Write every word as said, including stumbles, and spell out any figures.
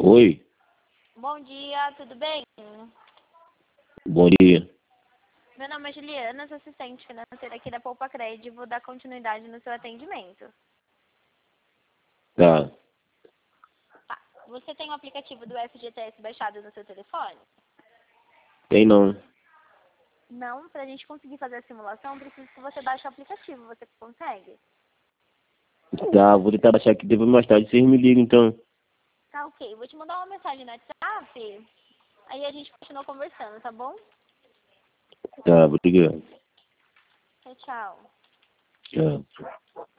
Oi, Bom dia, tudo bem? bom dia. Meu nome é Juliana, sou assistente financeira aqui da Poupa Crédito e vou dar continuidade no seu atendimento. Tá, Tá. Você tem o aplicativo do F G T S baixado no seu telefone? tem não. Não, para a gente conseguir fazer a simulação, preciso que você baixe o aplicativo. Você consegue? Tá, vou tentar baixar aqui depois mais tarde. Vocês me ligam então. Tá, ok. Vou te mandar uma mensagem no WhatsApp, aí a gente continua conversando, tá bom? Tá, obrigado. Tchau, tchau. Tchau.